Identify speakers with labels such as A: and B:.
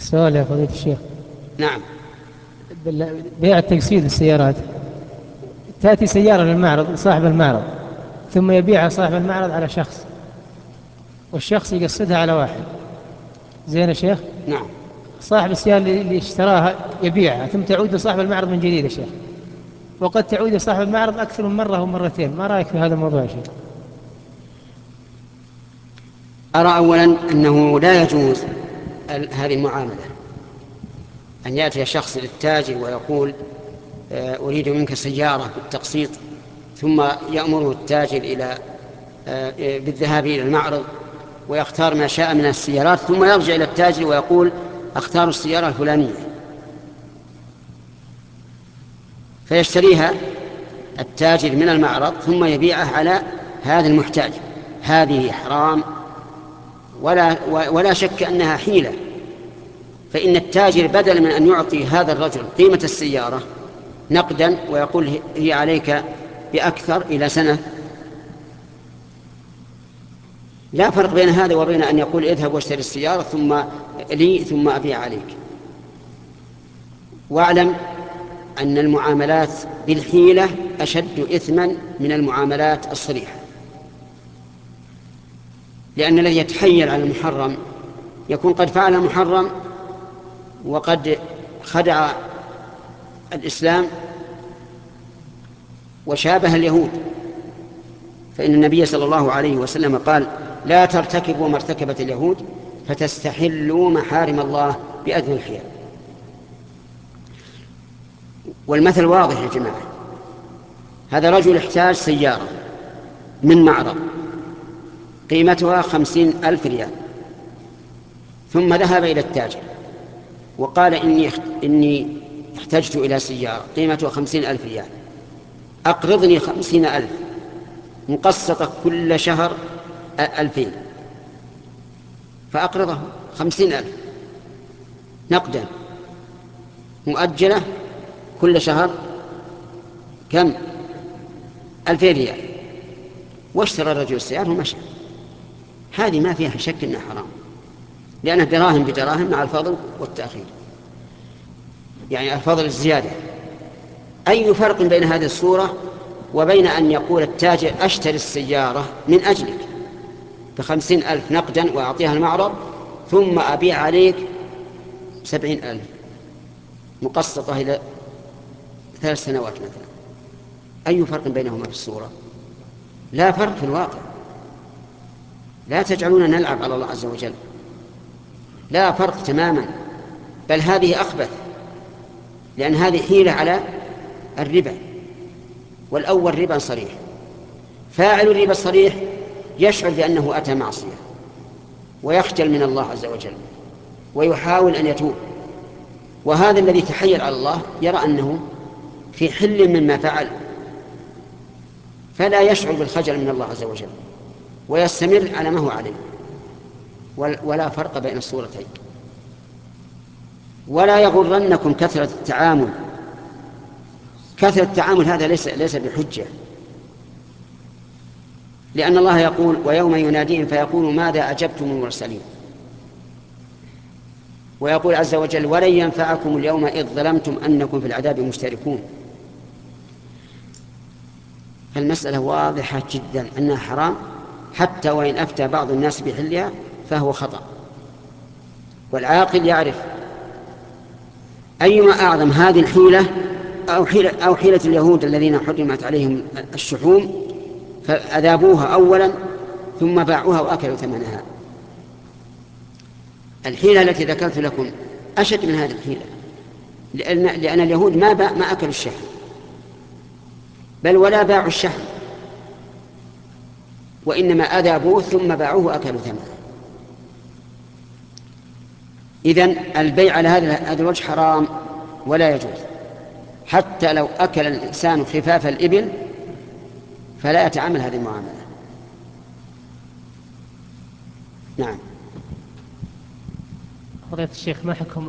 A: سؤال يا فضيلة الشيخ.
B: نعم.
A: بيع التقسيط السيارات، تأتي سيارة للمعرض صاحب المعرض ثم يبيعها صاحب المعرض على شخص، والشخص يقسطها على واحد، زين يا شيخ؟
B: نعم.
A: صاحب السيارة اللي اشتراها يبيعها ثم تعود لصاحب المعرض من جديد يا شيخ، وقد تعود لصاحب المعرض أكثر من مرة ومرتين، ما رأيك في هذا الموضوع يا شيخ؟
B: أرى أولا أنه لا يجوز هذه المعاملة، أن يأتي شخص للتاجر ويقول أريد منك سيارة بالتقسيط، ثم يأمره التاجر بالذهاب إلى المعرض ويختار ما شاء من السيارات، ثم يرجع إلى التاجر ويقول أختار السيارة الفلانية فيشتريها التاجر من المعرض ثم يبيعه على هذا المحتاج. هذه حرام، ولا شك أنها حيلة. فإن التاجر بدل من أن يعطي هذا الرجل قيمة السيارة نقدا ويقول هي عليك بأكثر إلى سنة، لا فرق بين هذا وبين أن يقول اذهب واشتري السيارة ثم أبيع عليك. واعلم أن المعاملات بالحيلة أشد إثما من المعاملات الصريحة، لأن الذي يتحيل على المحرم يكون قد فعل المحرم وقد خدع الإسلام وشابه اليهود. فإن النبي صلى الله عليه وسلم قال لا ترتكبوا ما ارتكبت اليهود فتستحلوا محارم الله بأذن الحيل. والمثل واضح يا جماعة. هذا رجل احتاج سيارة من معرض قيمتها 50,000 ريال، ثم ذهب إلى التاجر وقال إني احتجت إلى سيارة قيمتها 50,000 ريال، أقرضني 50,000 مقسطة كل شهر 2000، فأقرضه 50,000 نقدا مؤجلة كل شهر كم؟ 2000 ريال، واشترى الرجل السيارة ومشى. هذه ما فيها شك أنها حرام، لأنها دراهم بدراهم مع الفضل والتأخير، يعني الفضل الزيادة. أي فرق بين هذه الصورة وبين أن يقول التاجر أشتري السيارة من أجلك ب50,000 نقدا وأعطيها المعرض ثم أبيع عليك 70,000 مقسطة إلى 3 سنوات مثلا؟ أي فرق بينهما في الصورة؟ لا فرق في الواقع. لا تجعلون نلعب على الله عز وجل، لا فرق تماما، بل هذه أخبث، لأن هذه حيلة على الربا، والأول ربا صريح. فاعل الربا الصريح يشعر بأنه أتى معصية ويخجل من الله عز وجل ويحاول أن يتوب، وهذا الذي تحيل على الله يرى أنه في حل مما فعل، فلا يشعر بالخجل من الله عز وجل ويستمر على ما هو عليه. ولا فرق بين الصورتين. ولا يغرنكم كثرة التعامل. كثرة التعامل هذا ليس بحجة، لأن الله يقول ويوم يناديهم فيقول ماذا أجبتم المرسلين، ويقول عز وجل ولن ينفعكم اليوم إذ ظلمتم أنكم في العذاب مشتركون. فالمسألة واضحة جدا أنها حرام، حتى وإن أفتى بعض الناس بحلها فهو خطأ. والعاقل يعرف أيما أعظم هذه الحيلة أو حيلة اليهود الذين حرمت عليهم الشحوم فأذابوها أولا ثم باعوها وأكلوا ثمنها. الحيلة التي ذكرت لكم أشد من هذه الحيلة، لأن اليهود ما أكلوا الشحم، بل ولا باعوا الشحم، وإنما أذابوه ثم باعوه وأكلوا ثمنه. إذن البيع على هذا الوجه حرام ولا يجوز، حتى لو أكل الإنسان خفاف الإبل فلا يتعامل هذه المعاملة. نعم.
A: فضيلة الشيخ، ما حكم